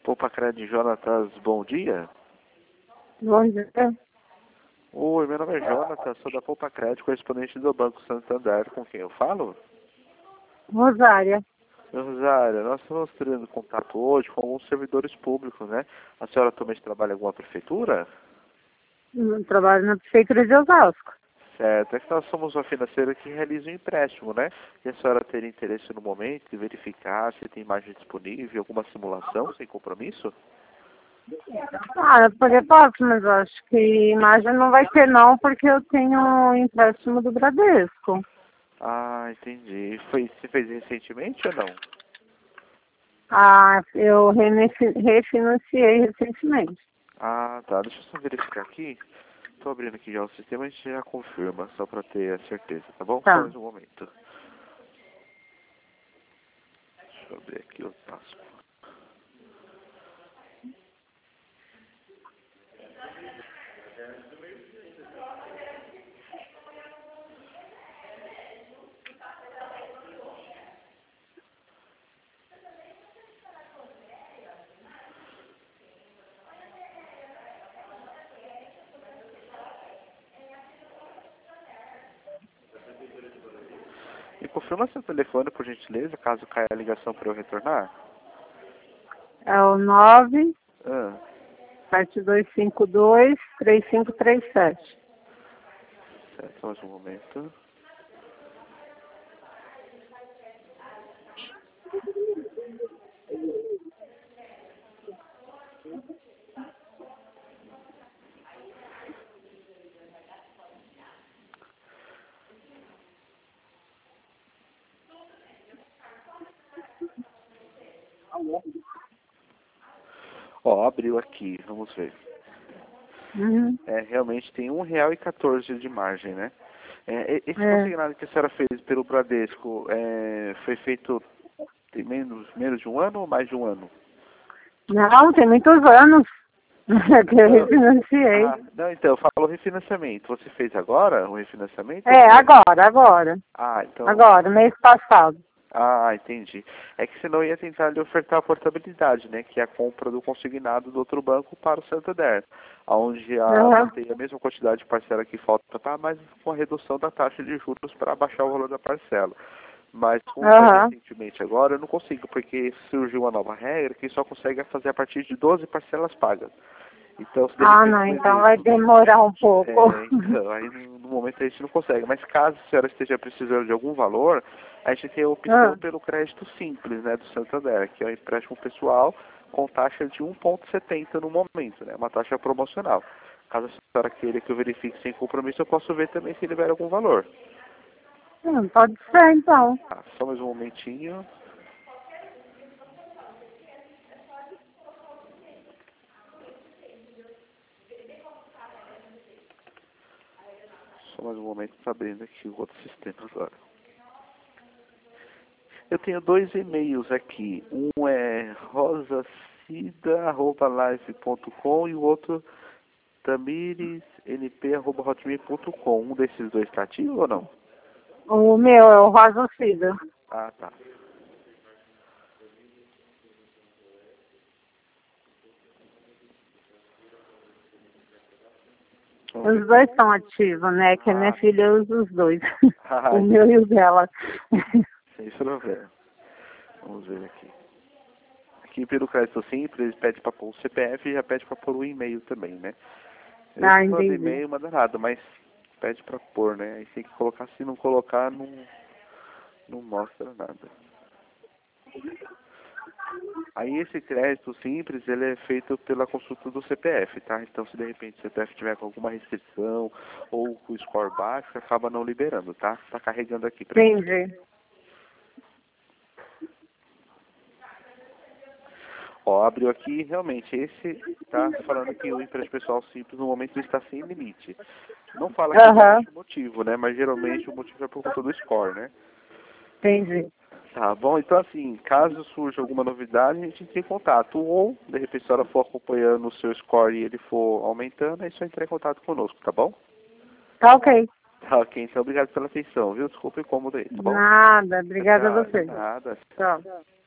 Poupa Cred Jonatas, bom dia. Bom dia. Oi, meu nome é Jonatas, sou da Poupa Cred, correspondente do Banco Santander, com quem eu falo? Rosária. Rosário, nós estamos tendo contato hoje com alguns servidores públicos, né? A senhora atualmente trabalha em alguma prefeitura? Trabalho na Prefeitura de Osasco. Certo, é que nós somos uma financeira que realiza um empréstimo, né? E a senhora teria interesse no momento de verificar se tem imagem disponível, alguma simulação sem compromisso? Eu poder posso, mas eu acho que imagem não vai ter não, porque eu tenho um empréstimo do Bradesco. Ah, entendi. Você fez recentemente ou não? Eu refinanciei recentemente. Ah, tá. Deixa eu só verificar aqui. Estou abrindo aqui já o sistema e a gente já confirma, só para ter a certeza, tá bom? Tá. Só mais um momento. Deixa eu ver aqui o passo. Me confirma seu telefone, por gentileza, caso caia a ligação para eu retornar? É o Ah, 97252-3537. certo, só mais um momento. Ó, abriu aqui, vamos ver. Uhum. Realmente tem R$1,14 de margem, né? Esse É. consignado que a senhora fez pelo Bradesco foi feito tem menos de um ano ou mais de um ano? Não, tem muitos anos que eu Não. refinanciei. Não, então, eu falo refinanciamento. Você fez agora o refinanciamento? É, agora. Ah, então... Agora, mês passado. Ah, entendi. É que senão ia tentar lhe ofertar a portabilidade, né? Que é a compra do consignado do outro banco para o Santander. Onde Uhum. tem a mesma quantidade de parcela que falta, tá? Mas com a redução da taxa de juros para baixar o valor da parcela. Mas como foi Uhum. recentemente agora, eu não consigo, porque surgiu uma nova regra que só consegue fazer a partir de 12 parcelas pagas. Então, se de repente Não, o então vai evento... demorar um pouco. então, aí no momento a gente não consegue. Mas caso a senhora esteja precisando de algum valor, a gente tem a opção Ah, pelo crédito simples, né, do Santander, que é o empréstimo pessoal com taxa de 1,70 no momento, né, uma taxa promocional. Caso a senhora queira que eu verifique sem compromisso, eu posso ver também se libera algum valor. Pode ser, então. Só mais um momentinho. Só mais um momento, está abrindo aqui o outro sistema agora. Eu tenho dois e-mails aqui. Um é rosacida@live.com e o outro tamiresnp@hotmail.com. Um desses dois está ativo ou não? O meu é o Rosa Cida. Ah, tá. Vamos ver. Os dois estão ativos, né? Que a minha Ah, filha usa os dois. O entendi. meu e o dela. Sem problema. Vamos ver aqui. Aqui pelo crédito simples, eles pedem para pôr o CPF e já pede para pôr o e-mail também, né? Eu mando Entendi. e-mail, manda nada, mas pede para pôr, né? Aí tem que colocar, se não colocar, não mostra nada. Aí esse crédito simples, ele é feito pela consulta do CPF, tá? Então se de repente o CPF tiver com alguma restrição ou com o score baixo, acaba não liberando, tá? Tá carregando aqui pra mim. Entendi. Ó, abriu aqui, realmente, esse tá falando que o empréstimo pessoal simples no momento está sem limite. Não fala aqui Aham. realmente o motivo, né? Mas geralmente o motivo é por conta do score, né? Entendi. Tá bom, então assim, caso surja alguma novidade, a gente entra em contato. Ou, de repente, se a senhora for acompanhando o seu score e ele for aumentando, é só entrar em contato conosco, tá bom? Tá ok. Tá, ok, então obrigado pela atenção, viu? Desculpa o incômodo aí, tá bom? Nada. Obrigada a Tchau, de você. nada. Tchau.